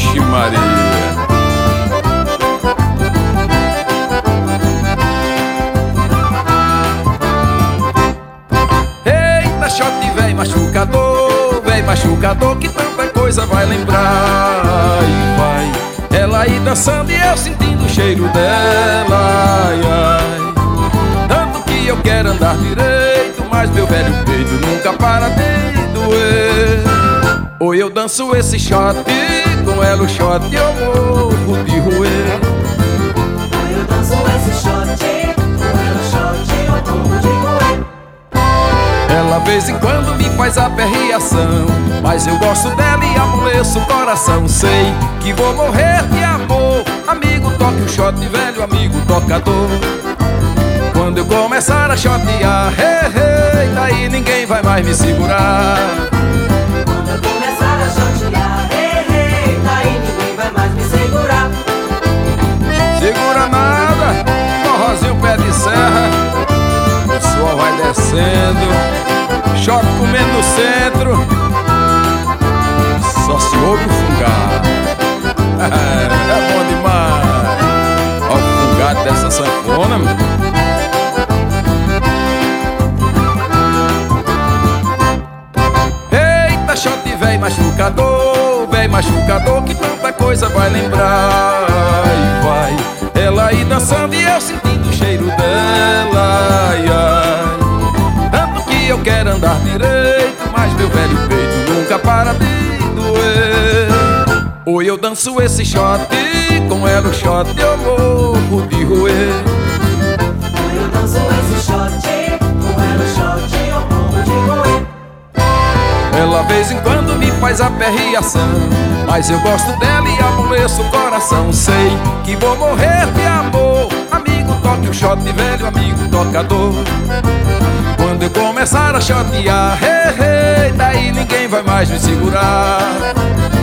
Vixe Maria. Eita, shot véi machucador, que tanta coisa vai lembrar. E vai ela aí dançando e eu sentindo o cheiro dela. Ai, ai. Tanto que eu quero andar direito, mas meu velho peito nunca para de doer. Ou eu danço esse shot, com ela o shot eu morro de roer. Ou eu danço esse shot, com ela o shot eu morro de roer. Ela vez em quando me faz a perreação, mas eu gosto dela e amoleço o coração. Sei que vou morrer de amor. Amigo, toque o shot, velho amigo tocador. Quando eu começar a shotear, hey, hey, daí ninguém vai mais me segurar. Quando eu começar a shotear, hey, hey, daí ninguém vai mais me segurar. Segura nada, forrozinho pé de serra. O sol vai descendo, shot comendo no centro. Só se ouve o fungado. É bom demais. Olha o fungado dessa sanfona, meu. Véi machucador, que tanta coisa vai lembrar. E vai ela aí dançando e eu sentindo o cheiro dela. Ai, ai. Tanto que eu quero andar direito, mas meu velho peito nunca para de doer. Ou eu danço esse shot, com ela o shot eu morro de roer. Ou eu danço esse shot, com ela o shot eu morro de roer. Ela vez em quando me faz a perreação, mas eu gosto dela e amoleço o coração. Sei que vou morrer de amor. Amigo, toque o shot, velho amigo tocador. Quando eu começar a shotear, hey, hey, daí ninguém vai mais me segurar.